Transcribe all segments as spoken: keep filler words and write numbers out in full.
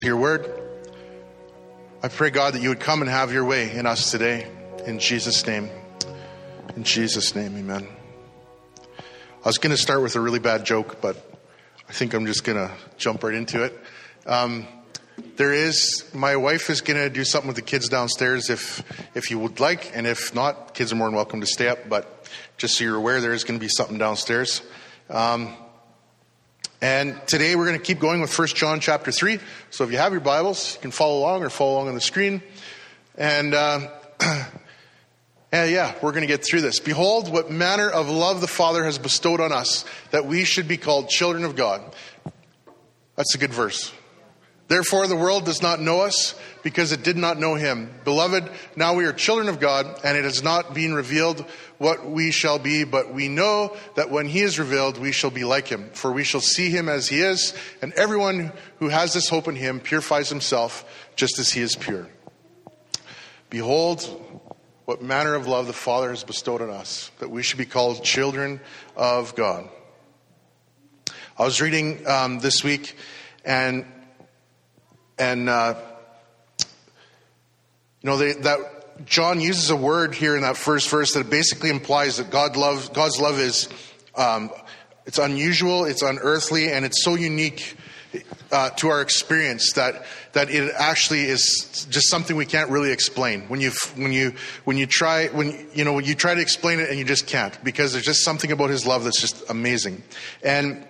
Your word. I pray, God, that you would come and have your way in us today. In Jesus' name. In Jesus' name, amen. I was going to start with a really bad joke, but I think I'm just going to jump right into it. Um, there is, my wife is going to do something with the kids downstairs if if you would like, and if not, kids are more than welcome to stay up, but just so you're aware, there is going to be something downstairs. Um, and today we're going to keep going with First John chapter three. So if you have your Bibles, you can follow along or follow along on the screen. And, uh, and yeah, we're going to get through this. Behold, what manner of love the Father has bestowed on us, that we should be called children of God. That's a good verse. Therefore, the world does not know us because it did not know him. Beloved, now we are children of God, and it has not been revealed what we shall be, but we know that when he is revealed, we shall be like him. For we shall see him as he is, and everyone who has this hope in him purifies himself just as he is pure. Behold, what manner of love the Father has bestowed on us, that we should be called children of God. I was reading um, this week, and And, uh, you know, they, that John uses a word here in that first verse that basically implies that God loves, God's love is, um, it's unusual, it's unearthly, and it's so unique uh, to our experience that that it actually is just something we can't really explain. When you when you when you try when you know when you try to explain it and you just can't, because there's just something about his love that's just amazing. And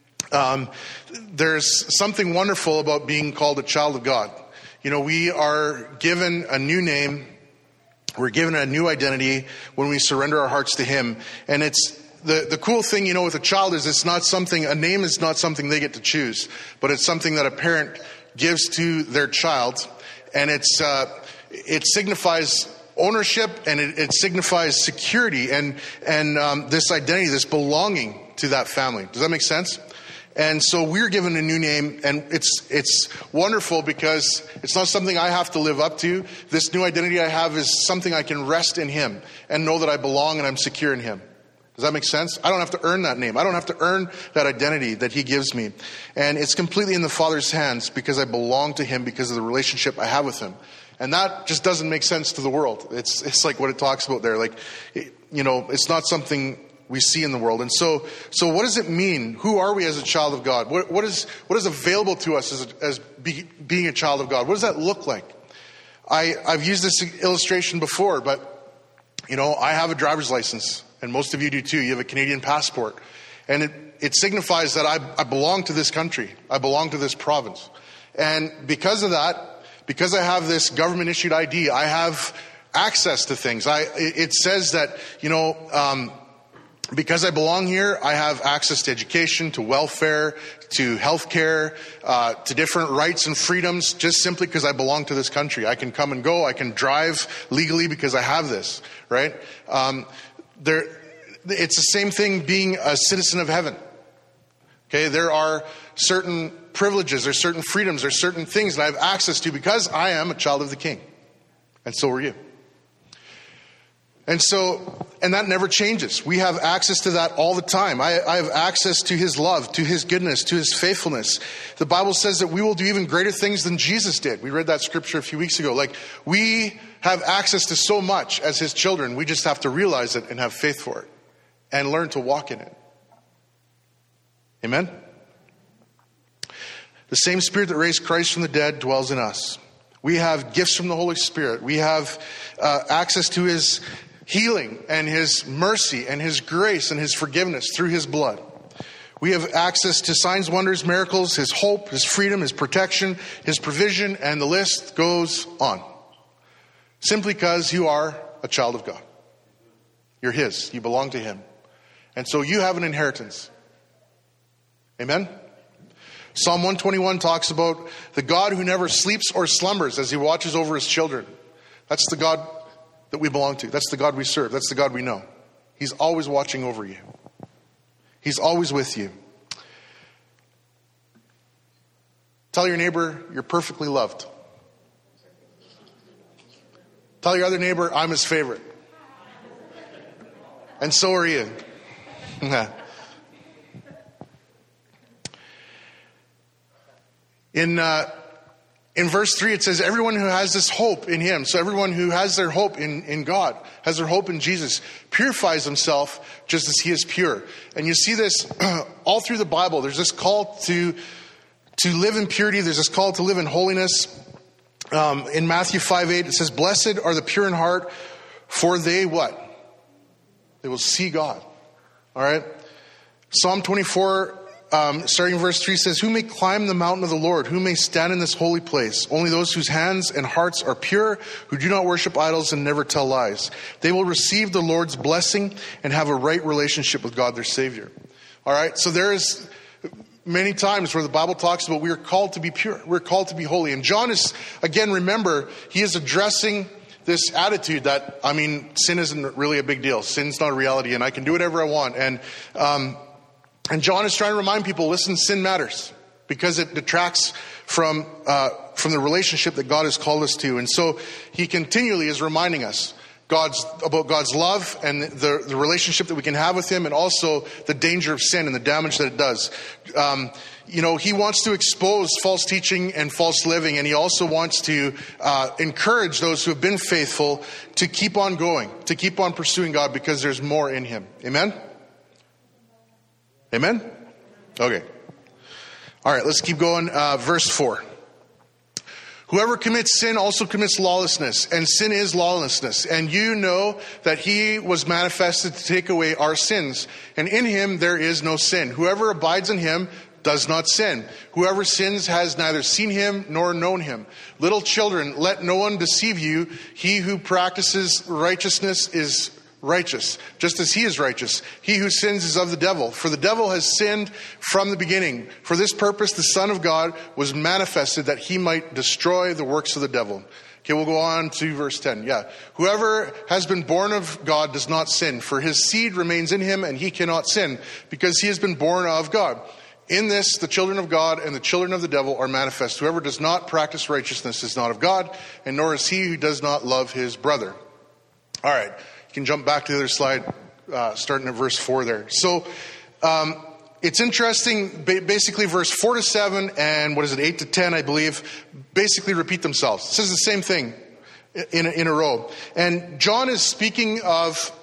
Um, there's something wonderful about being called a child of God. You know, we are given a new name. We're given a new identity when we surrender our hearts to him. And it's the, the cool thing, you know, with a child is it's not something, a name is not something they get to choose, but it's something that a parent gives to their child. And it's, uh, it signifies ownership, and it, it signifies security and, and, um, this identity, this belonging to that family. Does that make sense? And so we're given a new name, and it's it's wonderful because it's not something I have to live up to. This new identity I have is something I can rest in him and know that I belong and I'm secure in him. Does that make sense? I don't have to earn that name. I don't have to earn that identity that he gives me. And it's completely in the Father's hands because I belong to him because of the relationship I have with him. And that just doesn't make sense to the world. It's it's like what it talks about there. Like, you know, it's not something we see in the world. And so, so what does it mean? Who are we as a child of God? What, what is, what is available to us as, a, as be, being a child of God? What does that look like? I, I've used this illustration before, but, you know, I have a driver's license, and most of you do too. You have a Canadian passport, and it, it signifies that I, I belong to this country. I belong to this province. And because of that, because I have this government issued I D, I have access to things. I, it says that, you know, um, because I belong here, I have access to education, to welfare, to healthcare, uh, to different rights and freedoms, just simply because I belong to this country. I can come and go. I can drive legally because I have this, right? Um, there, it's the same thing being a citizen of heaven. Okay, there are certain privileges, there's certain freedoms, there's certain things that I have access to because I am a child of the King. And so are you. And so, and that never changes. We have access to that all the time. I, I have access to his love, to his goodness, to his faithfulness. The Bible says that we will do even greater things than Jesus did. We read that scripture a few weeks ago. Like, we have access to so much as his children. We just have to realize it and have faith for it and learn to walk in it. Amen? The same Spirit that raised Christ from the dead dwells in us. We have gifts from the Holy Spirit. We have uh, access to his healing and his mercy and his grace and his forgiveness through his blood. We have access to signs, wonders, miracles, his hope, his freedom, his protection, his provision, and the list goes on. Simply because you are a child of God. You're his. You belong to him. And so you have an inheritance. Amen? Psalm one twenty-one talks about the God who never sleeps or slumbers as he watches over his children. That's the God that we belong to. That's the God we serve. That's the God we know. He's always watching over you. He's always with you. Tell your neighbor you're perfectly loved. Tell your other neighbor, I'm his favorite. And so are you. In uh, in verse three, it says, everyone who has this hope in him, so everyone who has their hope in, in God, has their hope in Jesus, purifies himself just as he is pure. And you see this all through the Bible. There's this call to, to live in purity. There's this call to live in holiness. Um, in Matthew five eight, it says, blessed are the pure in heart, for they what? They will see God. All right. Psalm twenty-four, um, starting in verse three says, who may climb the mountain of the Lord? Who may stand in this holy place? Only those whose hands and hearts are pure, who do not worship idols and never tell lies. They will receive the Lord's blessing and have a right relationship with God, their Savior. All right. So there is many times where the Bible talks about we are called to be pure. We're called to be holy. And John is, again, remember, he is addressing this attitude that, I mean, sin isn't really a big deal. Sin's not a reality, and I can do whatever I want. And um, and John is trying to remind people, listen, sin matters because it detracts from uh, from the relationship that God has called us to. And so he continually is reminding us God's about God's love and the, the relationship that we can have with him, and also the danger of sin and the damage that it does. Um, you know, he wants to expose false teaching and false living, and he also wants to uh, encourage those who have been faithful to keep on going, to keep on pursuing God, because there's more in him. Amen? Amen? Okay. All right, let's keep going. Uh, verse four. Whoever commits sin also commits lawlessness, and sin is lawlessness. And you know that he was manifested to take away our sins, and in him there is no sin. Whoever abides in him does not sin. Whoever sins has neither seen him nor known him. Little children, let no one deceive you. He who practices righteousness is righteous, just as he is righteous. He who sins is of the devil, for the devil has sinned from the beginning. For this purpose the Son of God was manifested, that he might destroy the works of the devil. Okay, we'll go on to verse ten. Yeah. Whoever has been born of God does not sin, for his seed remains in him, and he cannot sin, because he has been born of God. In this, the children of God and the children of the devil are manifest. Whoever does not practice righteousness is not of God, and nor is he who does not love his brother. All right. You can jump back to the other slide, uh, starting at verse four there. So, um, it's interesting, basically verse four to seven and what is it, eight to ten, I believe, basically repeat themselves. It says the same thing in a, in a row. And John is speaking of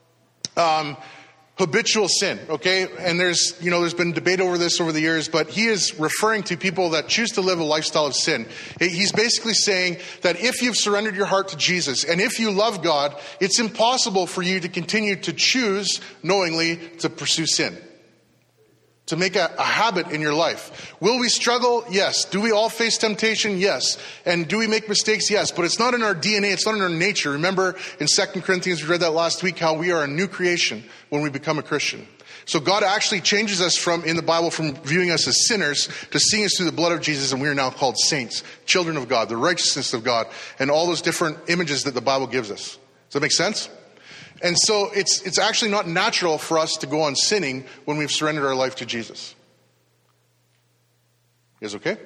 um, habitual sin, okay? And there's, you know, there's been debate over this over the years, but he is referring to people that choose to live a lifestyle of sin. He's basically saying that if you've surrendered your heart to Jesus, and if you love God, it's impossible for you to continue to choose knowingly to pursue sin, to make a, a habit in your life. Will we struggle? Yes. Do we all face temptation? Yes. And do we make mistakes? Yes. But it's not in our D N A. It's not in our nature. Remember in Second Corinthians, we read that last week, how we are a new creation when we become a Christian. So God actually changes us from, in the Bible, from viewing us as sinners to seeing us through the blood of Jesus, and we are now called saints, children of God, the righteousness of God, and all those different images that the Bible gives us. Does that make sense? And so it's it's actually not natural for us to go on sinning when we've surrendered our life to Jesus. You guys okay?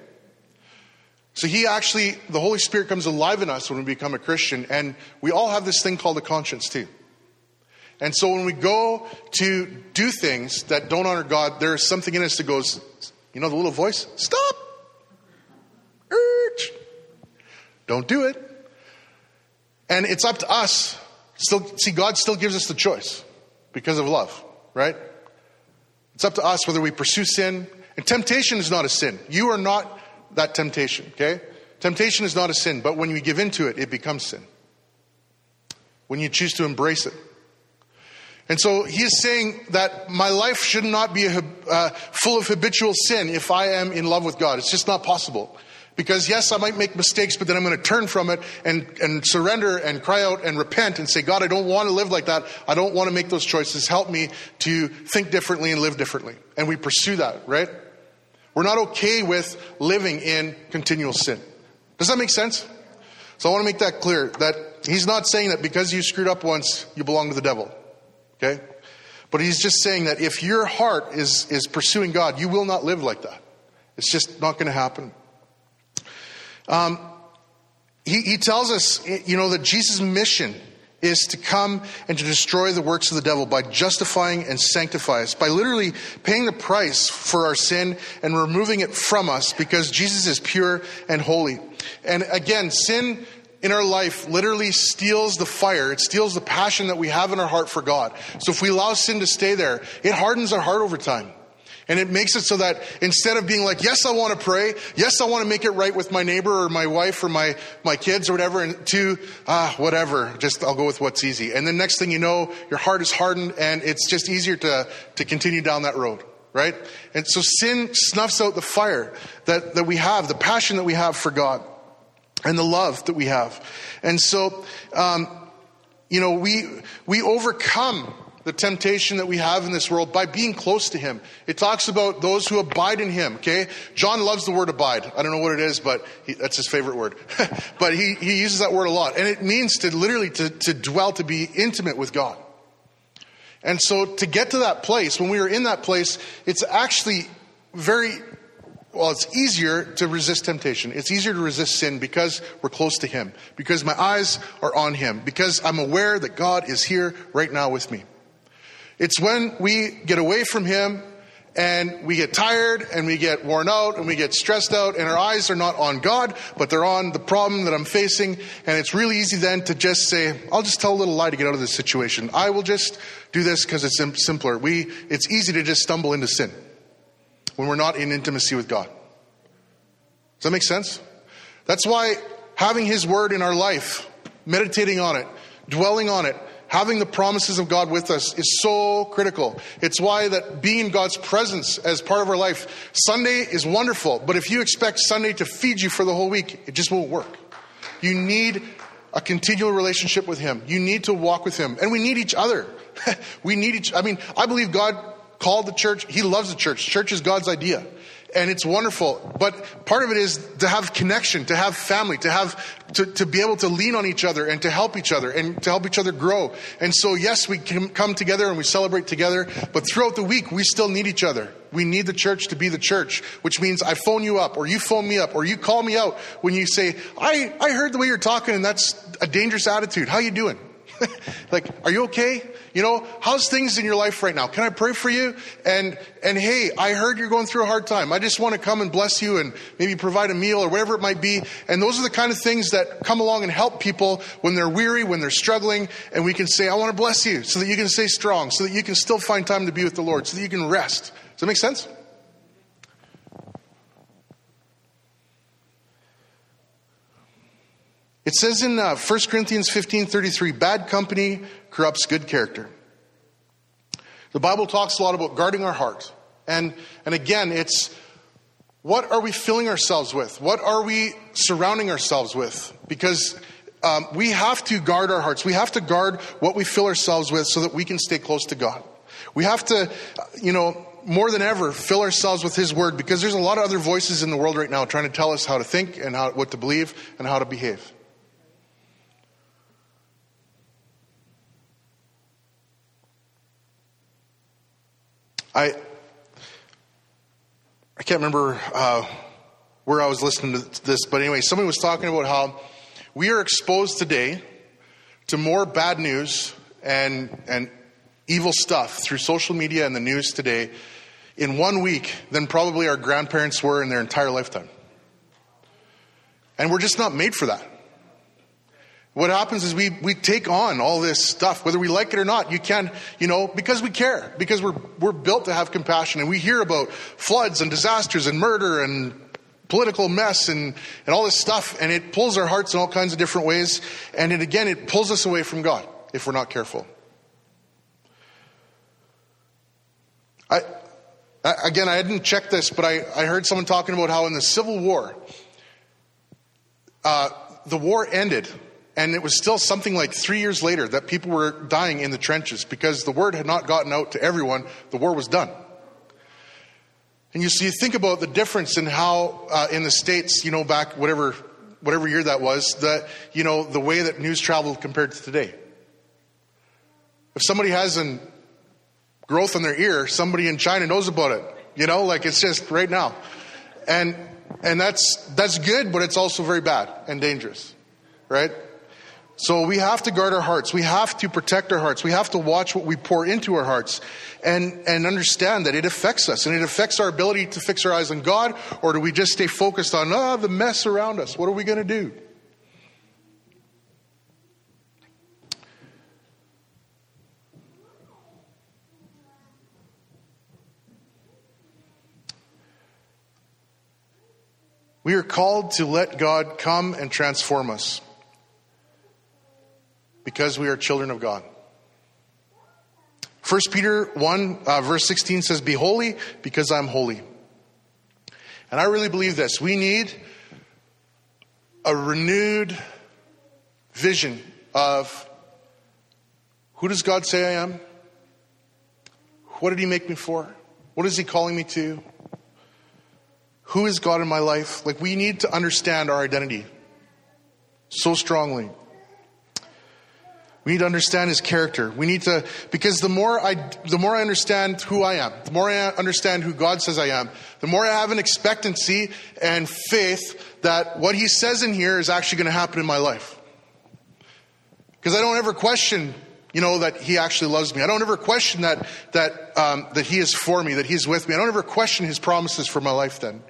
So he actually, the Holy Spirit comes alive in us when we become a Christian, and we all have this thing called a conscience too. And so when we go to do things that don't honor God, there's something in us that goes, you know the little voice? Stop! Urge! Don't do it. And it's up to us. Still, see, God still gives us the choice because of love, right? It's up to us whether we pursue sin. And temptation is not a sin. You are not that temptation, okay? Temptation is not a sin, but when you give into it, it becomes sin. When you choose to embrace it. And so he is saying that my life should not be a, uh, full of habitual sin if I am in love with God. It's just not possible. Because yes, I might make mistakes, but then I'm going to turn from it and, and surrender and cry out and repent and say, God, I don't want to live like that. I don't want to make those choices. Help me to think differently and live differently. And we pursue that, right? We're not okay with living in continual sin. Does that make sense? So I want to make that clear, that he's not saying that because you screwed up once, you belong to the devil. Okay? But he's just saying that if your heart is, is pursuing God, you will not live like that. It's just not going to happen. Um, he, he tells us, you know, that Jesus' mission is to come and to destroy the works of the devil by justifying and sanctifying us, by literally paying the price for our sin and removing it from us, because Jesus is pure and holy. And again, sin in our life literally steals the fire. It steals the passion that we have in our heart for God. So if we allow sin to stay there, it hardens our heart over time. And it makes it so that instead of being like, yes, I want to pray. Yes, I want to make it right with my neighbor or my wife or my, my kids or whatever. And to, ah, whatever, just I'll go with what's easy. And then next thing you know, your heart is hardened and it's just easier to, to continue down that road, right? And so sin snuffs out the fire that, that we have, the passion that we have for God and the love that we have. And so, um, you know, we, we overcome the temptation that we have in this world by being close to him. It talks about those who abide in him, okay? John loves the word abide. I don't know what it is, but he, that's his favorite word. But he, he uses that word a lot. And it means to literally to, to dwell, to be intimate with God. And so to get to that place, when we are in that place, it's actually very, well, it's easier to resist temptation. It's easier to resist sin because we're close to him, because my eyes are on him, because I'm aware that God is here right now with me. It's when we get away from him and we get tired and we get worn out and we get stressed out and our eyes are not on God, but they're on the problem that I'm facing. And it's really easy then to just say, I'll just tell a little lie to get out of this situation. I will just do this because it's sim- simpler. We, it's easy to just stumble into sin when we're not in intimacy with God. Does that make sense? That's why having his word in our life, meditating on it, dwelling on it, having the promises of God with us is so critical. It's why that being in God's presence as part of our life, Sunday is wonderful, but if you expect Sunday to feed you for the whole week, it just won't work. You need a continual relationship with him. You need to walk with him. And we need each other. We need each, I mean, I believe God called the church. He loves the church. Church is God's idea. And it's wonderful. But part of it is to have connection, to have family, to have, to, to be able to lean on each other and to help each other and to help each other grow. And so, yes, we can come together and we celebrate together, but throughout the week, we still need each other. We need the church to be the church, which means I phone you up or you phone me up or you call me out when you say, I, I heard the way you're talking and that's a dangerous attitude. How you doing? Like, are you okay? You know, how's things in your life right now? Can I pray for you? And, and hey, I heard you're going through a hard time. I just want to come and bless you and maybe provide a meal or whatever it might be. And those are the kind of things that come along and help people when they're weary, when they're struggling. And we can say, I want to bless you so that you can stay strong, so that you can still find time to be with the Lord, so that you can rest. Does that make sense? It says in uh, First Corinthians fifteen thirty-three, bad company corrupts good character. The Bible talks a lot about guarding our heart. And, and again, it's what are we filling ourselves with? What are we surrounding ourselves with? Because um, we have to guard our hearts. We have to guard what we fill ourselves with so that we can stay close to God. We have to, you know, more than ever, fill ourselves with his word, because there's a lot of other voices in the world right now trying to tell us how to think and how, what to believe and how to behave. I I can't remember uh, where I was listening to this, but anyway, somebody was talking about how we are exposed today to more bad news and and evil stuff through social media and the news today in one week than probably our grandparents were in their entire lifetime. And we're just not made for that. What happens is we, we take on all this stuff, whether we like it or not. You can, you know, because we care, because we're, we're built to have compassion, and we hear about floods and disasters and murder and political mess and, and all this stuff. And it pulls our hearts in all kinds of different ways. And it, again, it pulls us away from God if we're not careful. I, I again, I didn't check this, but I, I heard someone talking about how in the Civil War, uh, the war ended. And it was still something like three years later that people were dying in the trenches because the word had not gotten out to everyone. The war was done. And you see, you think about the difference in how uh, in the States, you know, back whatever whatever year that was, that, you know, the way that news traveled compared to today. If somebody has a growth on their ear, somebody in China knows about it. You know, like it's just right now. And and that's that's good, but it's also very bad and dangerous, right? So we have to guard our hearts. We have to protect our hearts. We have to watch what we pour into our hearts and, and understand that it affects us and it affects our ability to fix our eyes on God. Or do we just stay focused on oh, the mess around us? What are we going to do? We are called to let God come and transform us because we are children of God. First Peter one, uh, verse sixteen says, be holy because I'm holy. And I really believe this. We need a renewed vision of who does God say I am? What did he make me for? What is he calling me to? Who is God in my life? Like, we need to understand our identity so strongly. We need to understand his character. We need to, because the more I, the more I understand who I am, the more I understand who God says I am, the more I have an expectancy and faith that what he says in here is actually going to happen in my life. Because I don't ever question, you know, that he actually loves me. I don't ever question that, that, um, that he is for me, that he's with me. I don't ever question his promises for my life then.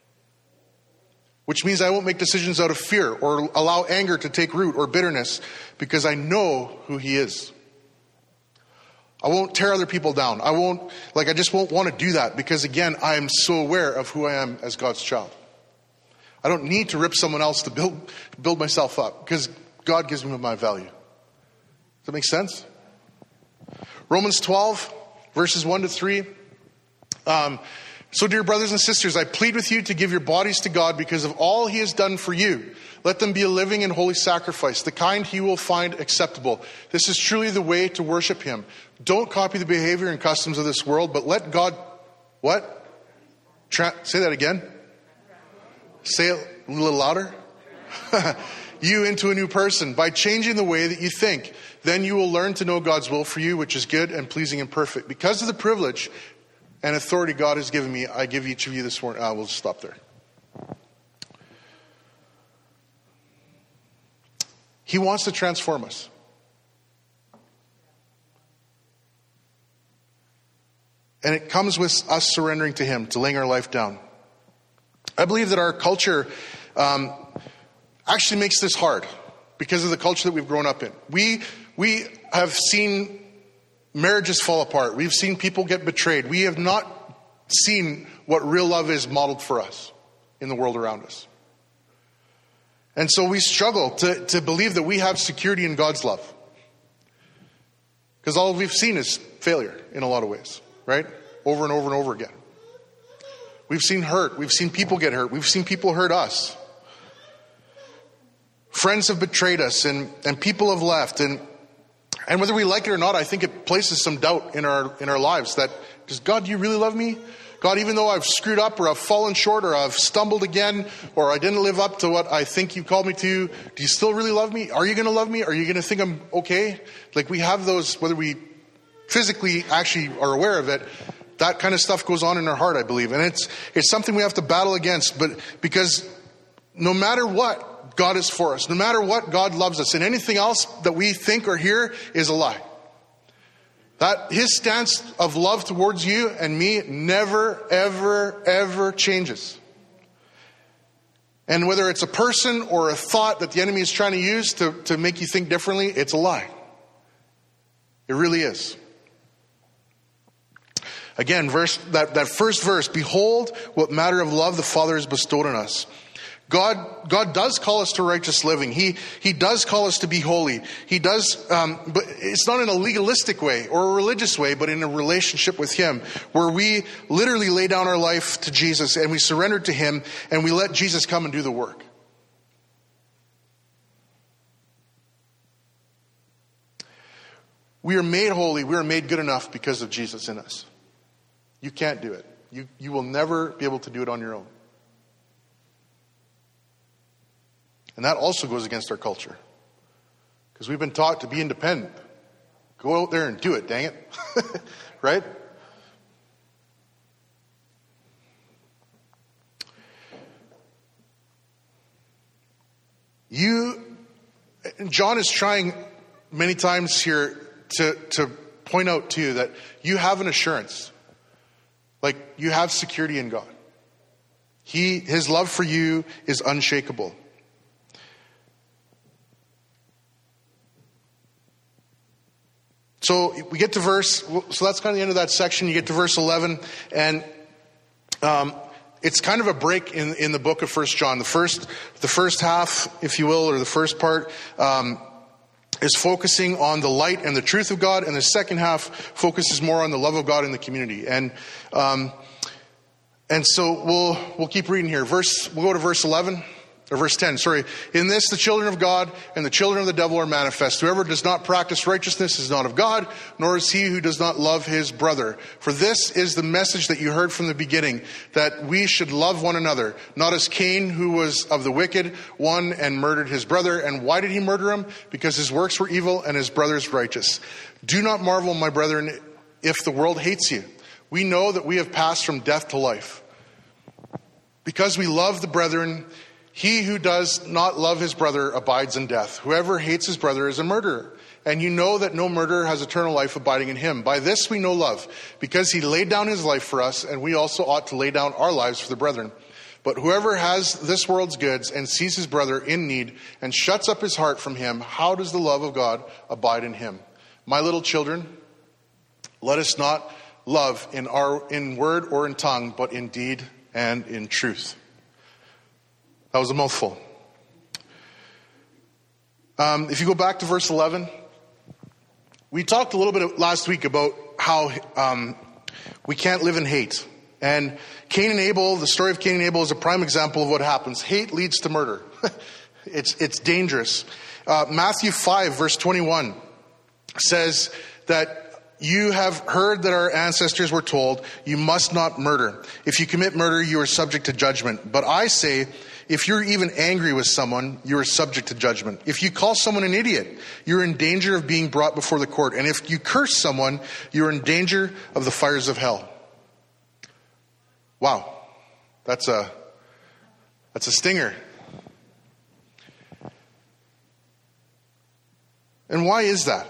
Which means I won't make decisions out of fear or allow anger to take root or bitterness because I know who he is. I won't tear other people down. I won't, like, I just won't want to do that because, again, I am so aware of who I am as God's child. I don't need to rip someone else to build, build myself up because God gives me my value. Does that make sense? Romans twelve, verses one to three. Um, So, dear brothers and sisters, I plead with you to give your bodies to God because of all he has done for you. Let them be a living and holy sacrifice, the kind he will find acceptable. This is truly the way to worship him. Don't copy the behavior and customs of this world, but let God, what? Tra- say that again. Say it a little louder. You into a new person by changing the way that you think. Then you will learn to know God's will for you, which is good and pleasing and perfect. Because of the privilege and authority God has given me, I give each of you this morning. I will stop there. He wants to transform us. And it comes with us surrendering to him, to laying our life down. I believe that our culture um, actually makes this hard because of the culture that we've grown up in. We, we have seen marriages fall apart. We've seen people get betrayed. We have not seen what real love is modeled for us in the world around us. And so we struggle to, to believe that we have security in God's love. Because all we've seen is failure in a lot of ways, right? Over and over and over again. We've seen hurt. We've seen people get hurt. We've seen people hurt us. Friends have betrayed us and, and people have left. And And whether we like it or not, I think it places some doubt in our in our lives that, does God, do you really love me? God, even though I've screwed up or I've fallen short or I've stumbled again or I didn't live up to what I think you called me to, do you still really love me? Are you going to love me? Are you going to think I'm okay? Like, we have those, whether we physically actually are aware of it, that kind of stuff goes on in our heart, I believe. And it's it's something we have to battle against, but because no matter what, God is for us. No matter what, God loves us. And anything else that we think or hear is a lie. That his stance of love towards you and me never, ever, ever changes. And whether it's a person or a thought that the enemy is trying to use to, to make you think differently, it's a lie. It really is. Again, verse that, that first verse, behold what matter of love the Father has bestowed on us. God, God does call us to righteous living. He, He does call us to be holy. He does, um, but it's not in a legalistic way or a religious way, but in a relationship with Him, where we literally lay down our life to Jesus and we surrender to Him and we let Jesus come and do the work. We are made holy. We are made good enough because of Jesus in us. You can't do it. You, you will never be able to do it on your own. And that also goes against our culture. Because we've been taught to be independent. Go out there and do it, dang it. Right? You, John is trying many times here to, to point out to you that you have an assurance. Like, you have security in God. He, his love for you is unshakable. So we get to verse, so that's kind of the end of that section. You get to verse eleven, and um, it's kind of a break in, in the book of First John. The first, the first half, if you will, or the first part, um, is focusing on the light and the truth of God, and the second half focuses more on the love of God in the community. And um, and so we'll we'll keep reading here. Verse, we'll go to verse eleven. Or verse ten, sorry. In this, the children of God and the children of the devil are manifest. Whoever does not practice righteousness is not of God, nor is he who does not love his brother. For this is the message that you heard from the beginning, that we should love one another. Not as Cain, who was of the wicked one and murdered his brother. And why did he murder him? Because his works were evil and his brother's righteous. Do not marvel, my brethren, if the world hates you. We know that we have passed from death to life. Because we love the brethren, he who does not love his brother abides in death. Whoever hates his brother is a murderer. And you know that no murderer has eternal life abiding in him. By this we know love, because he laid down his life for us, and we also ought to lay down our lives for the brethren. But whoever has this world's goods and sees his brother in need and shuts up his heart from him, how does the love of God abide in him? My little children, let us not love in our in word or in tongue, but in deed and in truth. That was a mouthful. Um, if you go back to verse eleven, we talked a little bit last week about how um, we can't live in hate. And Cain and Abel, the story of Cain and Abel is a prime example of what happens. Hate leads to murder. it's it's dangerous. Uh, Matthew five, verse twenty-one says that you have heard that our ancestors were told, you must not murder. If you commit murder, you are subject to judgment. But I say, if you're even angry with someone, you are subject to judgment. If you call someone an idiot, you're in danger of being brought before the court. And if you curse someone, you're in danger of the fires of hell. Wow. That's a, that's a stinger. And why is that?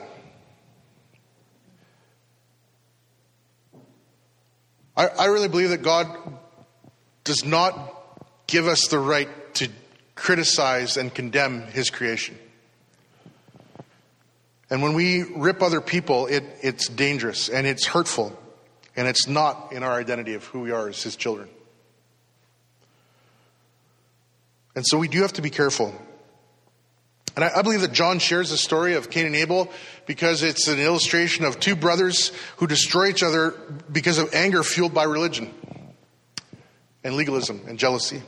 I, I really believe that God does not give us the right to criticize and condemn his creation. And when we rip other people, it, it's dangerous and it's hurtful, and it's not in our identity of who we are as his children. And so we do have to be careful. And I, I believe that John shares the story of Cain and Abel because it's an illustration of two brothers who destroy each other because of anger fueled by religion and legalism and jealousy.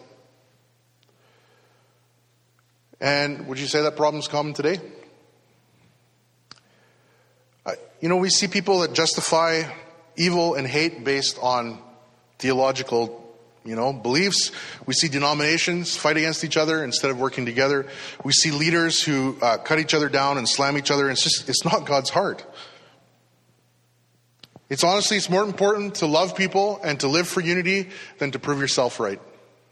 And would you say that problem is common today? Uh, you know, we see people that justify evil and hate based on theological, you know, beliefs. We see denominations fight against each other instead of working together. We see leaders who uh, cut each other down and slam each other. It's just, it's not God's heart. It's honestly, it's more important to love people and to live for unity than to prove yourself right.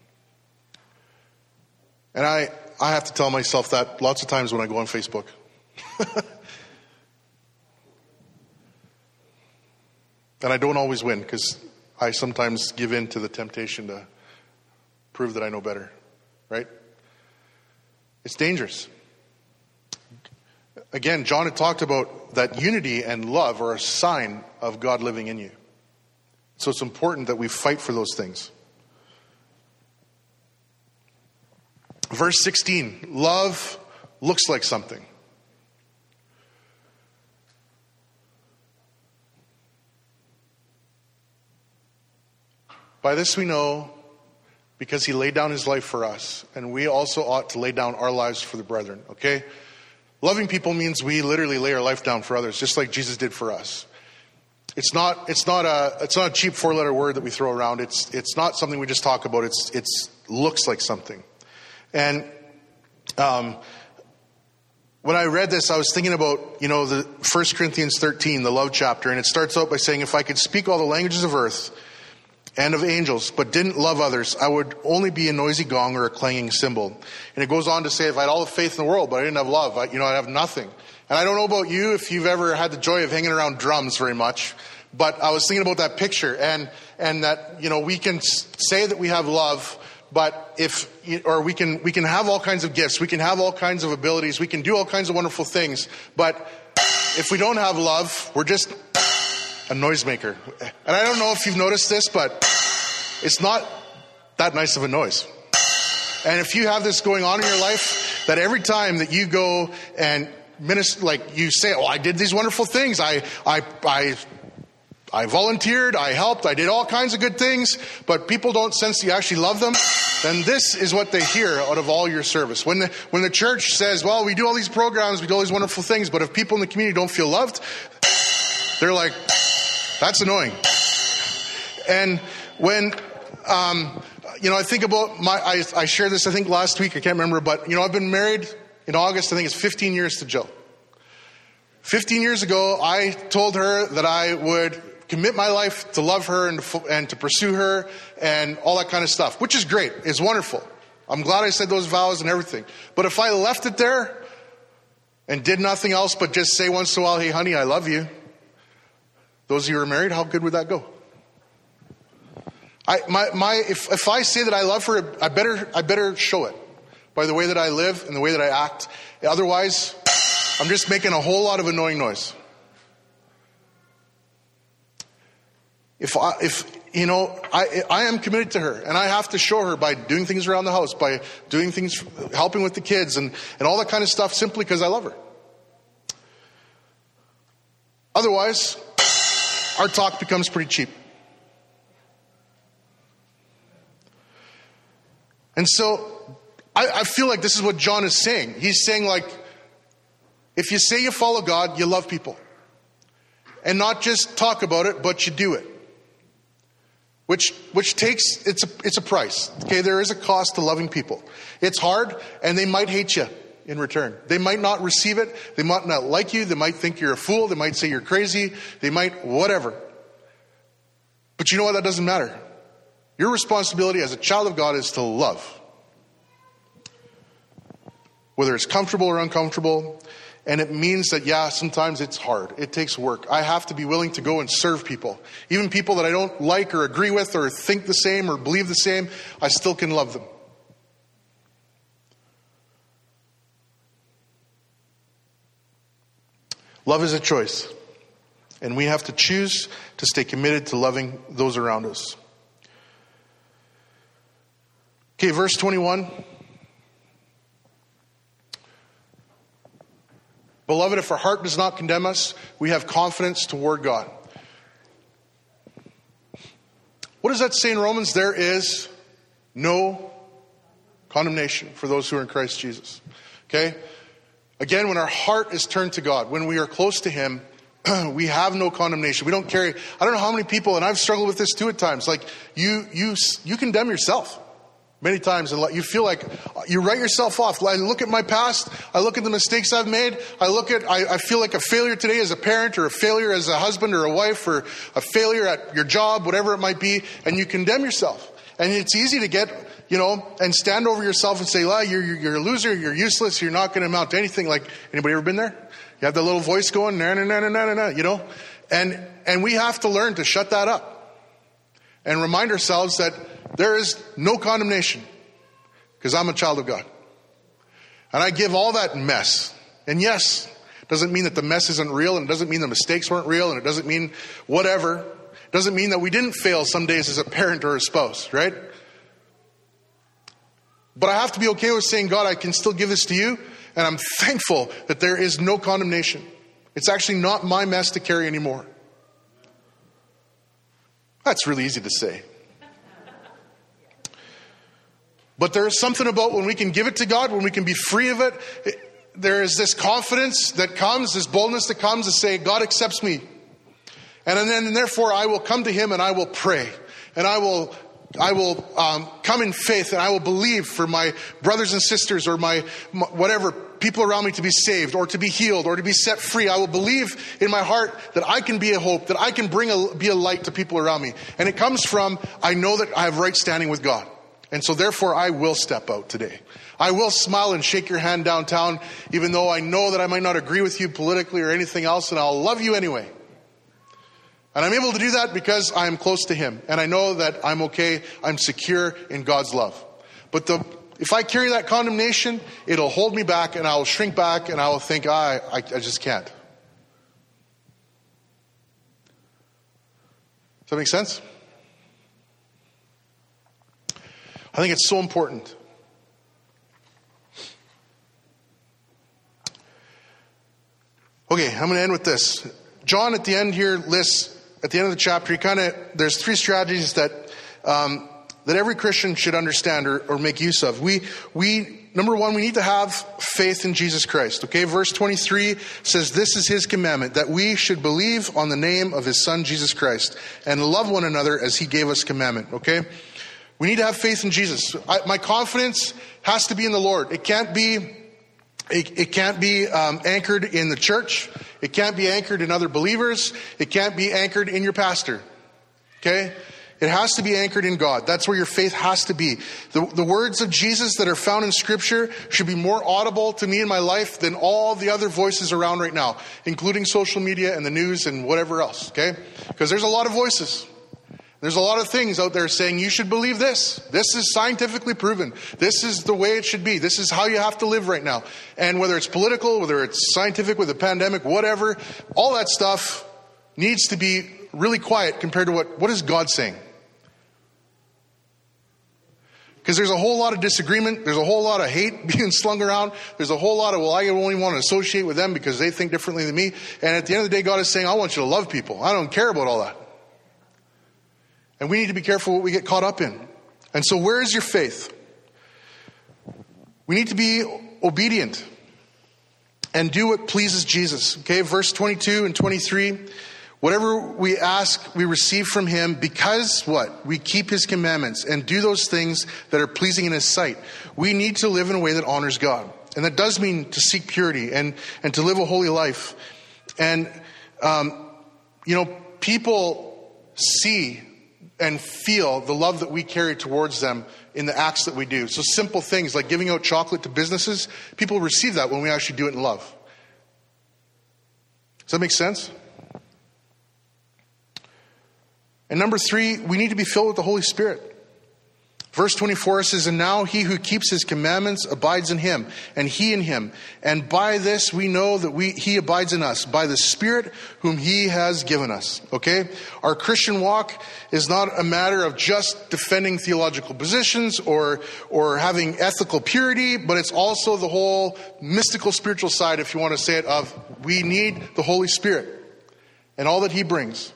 And I, I have to tell myself that lots of times when I go on Facebook. And I don't always win because I sometimes give in to the temptation to prove that I know better, right? It's dangerous. Again, John had talked about that unity and love are a sign of God living in you. So it's important that we fight for those things. Verse sixteen, love looks like something. By this we know, because he laid down his life for us, and we also ought to lay down our lives for the brethren, okay? Loving people means we literally lay our life down for others, just like Jesus did for us. It's not, it's not a, it's not a cheap four-letter word that we throw around. It's, it's not something we just talk about. It's, it's looks like something. And um, when I read this, I was thinking about, you know, the First Corinthians thirteen, the love chapter, and it starts out by saying, if I could speak all the languages of earth and of angels, but didn't love others, I would only be a noisy gong or a clanging cymbal. And it goes on to say, if I had all the faith in the world, but I didn't have love, I, you know, I'd have nothing. And I don't know about you, if you've ever had the joy of hanging around drums very much, but I was thinking about that picture, and, and that, you know, we can say that we have love, but if, or we can, we can have all kinds of gifts, we can have all kinds of abilities, we can do all kinds of wonderful things, but if we don't have love, we're just a noisemaker. And I don't know if you've noticed this, but it's not that nice of a noise. And if you have this going on in your life, that every time that you go and minister, like you say, oh, I did these wonderful things. I, I, I, I volunteered, I helped, I did all kinds of good things, but people don't sense you actually love them, then this is what they hear out of all your service. When the, when the church says, well, we do all these programs, we do all these wonderful things, but if people in the community don't feel loved, they're like, that's annoying. And when, um, you know, I think about my, I, I shared this, I think last week, I can't remember, but, you know, I've been married in August, I think it's fifteen years to Jill. fifteen years ago, I told her that I would commit my life to love her and to, and to pursue her and all that kind of stuff, which is great. It's wonderful. I'm glad I said those vows and everything. But if I left it there and did nothing else but just say once in a while, hey, honey, I love you. Those of you who are married, how good would that go? I, my, my, if, if I say that I love her, I better, I better show it by the way that I live and the way that I act. Otherwise, I'm just making a whole lot of annoying noise. If I, if, you know, I, I am committed to her, and I have to show her by doing things around the house, by doing things, helping with the kids and, and all that kind of stuff simply because I love her. Otherwise, our talk becomes pretty cheap. And so I, I feel like this is what John is saying. He's saying, like, if you say you follow God, you love people. And not just talk about it, but you do it. Which which takes, it's a, it's a price. Okay, there is a cost to loving people. It's hard, and they might hate you in return. They might not receive it. They might not like you. They might think you're a fool. They might say you're crazy. They might whatever. But you know what? That doesn't matter. Your responsibility as a child of God is to love. Whether it's comfortable or uncomfortable. And it means that, yeah, sometimes it's hard. It takes work. I have to be willing to go and serve people. Even people that I don't like or agree with or think the same or believe the same, I still can love them. Love is a choice. And we have to choose to stay committed to loving those around us. Okay, verse twenty-one. Beloved, if our heart does not condemn us, we have confidence toward God. What does that say in Romans? There is no condemnation for those who are in Christ Jesus. Okay? Again, when our heart is turned to God, when we are close to Him, we have no condemnation. We don't carry, I don't know how many people, and I've struggled with this too at times, like you, you, you condemn yourself. Many times, and you feel like you write yourself off. I look at my past. I look at the mistakes I've made. I look at, I, I feel like a failure today as a parent, or a failure as a husband or a wife, or a failure at your job, whatever it might be, and you condemn yourself. And it's easy to get, you know, and stand over yourself and say, well, you're, you're a loser, you're useless, you're not going to amount to anything. Like, anybody ever been there? You have that little voice going, na na na na na na, you know? And, and we have to learn to shut that up and remind ourselves that there is no condemnation because I'm a child of God. And I give all that mess. And yes, it doesn't mean that the mess isn't real, and it doesn't mean the mistakes weren't real, and it doesn't mean whatever. It doesn't mean that we didn't fail some days as a parent or a spouse, right? But I have to be okay with saying, God, I can still give this to you, and I'm thankful that there is no condemnation. It's actually not my mess to carry anymore. That's really easy to say. But there is something about when we can give it to God, when we can be free of it, it there is this confidence that comes, this boldness that comes to say, God accepts me. And then and therefore I will come to Him and I will pray. And I will I will um, come in faith and I will believe for my brothers and sisters or my, my whatever people around me to be saved or to be healed or to be set free. I will believe in my heart that I can be a hope, that I can bring a, be a light to people around me. And it comes from, I know that I have right standing with God. And so therefore I will step out today. I will smile and shake your hand downtown, even though I know that I might not agree with you politically or anything else, and I'll love you anyway. And I'm able to do that because I am close to him. And I know that I'm okay. I'm secure in God's love. But the, if I carry that condemnation, it'll hold me back and I'll shrink back and I will think, ah, I, I just can't. Does that make sense? I think it's so important. Okay, I'm going to end with this. John at the end here lists, at the end of the chapter, he kind of, there's three strategies that um, that every Christian should understand or, or make use of. We, we, number one, we need to have faith in Jesus Christ. Okay, verse twenty-three says, this is his commandment, that we should believe on the name of his son, Jesus Christ, and love one another as he gave us commandment. Okay, we need to have faith in Jesus. I, my confidence has to be in the Lord. It can't be, it, it can't be um, anchored in the church. It can't be anchored in other believers. It can't be anchored in your pastor. Okay? It has to be anchored in God. That's where your faith has to be. The, the words of Jesus that are found in Scripture should be more audible to me in my life than all the other voices around right now, including social media and the news and whatever else. Okay? Because there's a lot of voices. There's a lot of things out there saying you should believe this. This is scientifically proven. This is the way it should be. This is how you have to live right now. And whether it's political, whether it's scientific with a pandemic, whatever, all that stuff needs to be really quiet compared to what, what is God saying? Because there's a whole lot of disagreement. There's a whole lot of hate being slung around. There's a whole lot of, well, I only want to associate with them because they think differently than me. And at the end of the day, God is saying, I want you to love people. I don't care about all that. And we need to be careful what we get caught up in. And so where is your faith? We need to be obedient and do what pleases Jesus. Okay, verse twenty-two and twenty-three. Whatever we ask, we receive from him because what? We keep his commandments and do those things that are pleasing in his sight. We need to live in a way that honors God. And that does mean to seek purity and, and to live a holy life. And, um, you know, people see and feel the love that we carry towards them in the acts that we do. So simple things like giving out chocolate to businesses, people receive that when we actually do it in love. Does that make sense? And number three, we need to be filled with the Holy Spirit. Verse twenty-four says, and now he who keeps his commandments abides in him, and he in him. And by this we know that we he abides in us, by the Spirit whom he has given us. Okay? Our Christian walk is not a matter of just defending theological positions or, or having ethical purity, but it's also the whole mystical spiritual side, if you want to say it, of we need the Holy Spirit and all that he brings.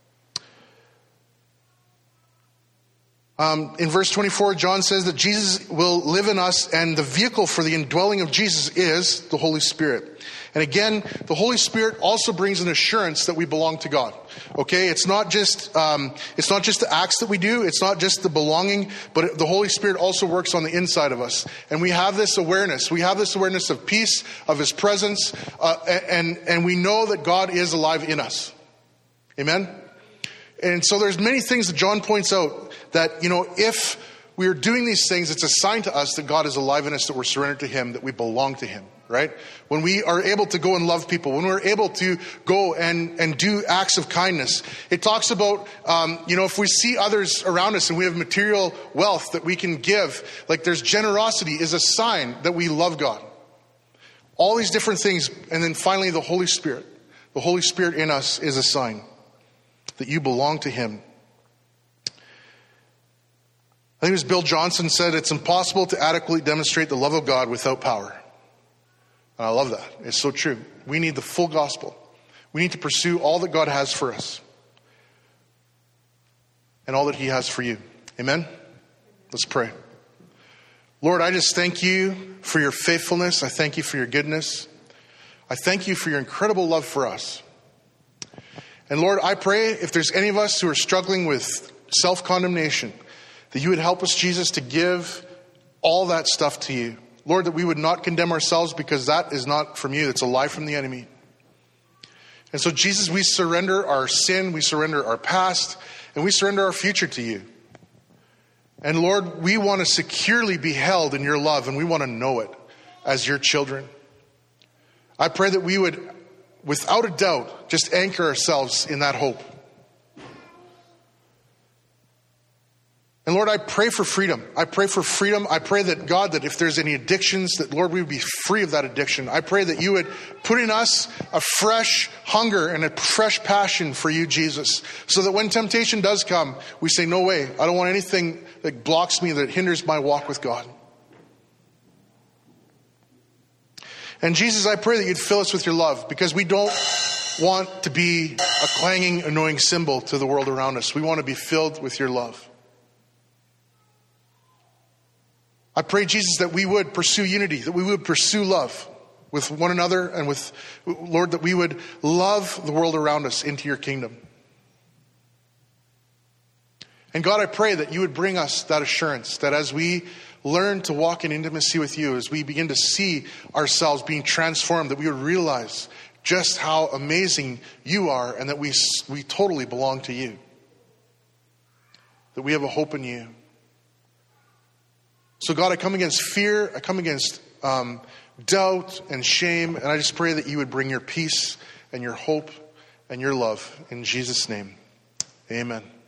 Um, in verse twenty-four, John says that Jesus will live in us, and the vehicle for the indwelling of Jesus is the Holy Spirit. And again, the Holy Spirit also brings an assurance that we belong to God. Okay, it's not just um, it's not just the acts that we do, it's not just the belonging, but the Holy Spirit also works on the inside of us, and we have this awareness. We have this awareness of peace, of His presence, uh, and and we know that God is alive in us. Amen. And so there's many things that John points out. That, you know, if we're doing these things, it's a sign to us that God is alive in us, that we're surrendered to Him, that we belong to Him, right? When we are able to go and love people, when we're able to go and, and do acts of kindness, it talks about, um, you know, if we see others around us and we have material wealth that we can give, like there's generosity is a sign that we love God. All these different things. And then finally, the Holy Spirit. The Holy Spirit in us is a sign that you belong to Him. I think it was Bill Johnson said, it's impossible to adequately demonstrate the love of God without power. And I love that. It's so true. We need the full gospel. We need to pursue all that God has for us. And all that He has for you. Amen? Let's pray. Lord, I just thank you for your faithfulness. I thank you for your goodness. I thank you for your incredible love for us. And Lord, I pray if there's any of us who are struggling with self-condemnation, That you would help us, Jesus, to give all that stuff to you. Lord, that we would not condemn ourselves because that is not from you. It's a lie from the enemy. And so, Jesus, we surrender our sin, we surrender our past, and we surrender our future to you. And Lord, we want to securely be held in your love, and we want to know it as your children. I pray that we would, without a doubt, just anchor ourselves in that hope. And Lord, I pray for freedom. I pray for freedom. I pray that, God, that if there's any addictions, that, Lord, we would be free of that addiction. I pray that you would put in us a fresh hunger and a fresh passion for you, Jesus, so that when temptation does come, we say, no way. I don't want anything that blocks me, that hinders my walk with God. And Jesus, I pray that you'd fill us with your love, because we don't want to be a clanging, annoying cymbal to the world around us. We want to be filled with your love. I pray, Jesus, that we would pursue unity, that we would pursue love with one another and with, Lord, that we would love the world around us into your kingdom. And God, I pray that you would bring us that assurance, that as we learn to walk in intimacy with you, as we begin to see ourselves being transformed, that we would realize just how amazing you are and that we, we totally belong to you. That we have a hope in you. So God, I come against fear, I come against um, doubt and shame, and I just pray that you would bring your peace and your hope and your love. In Jesus' name, amen.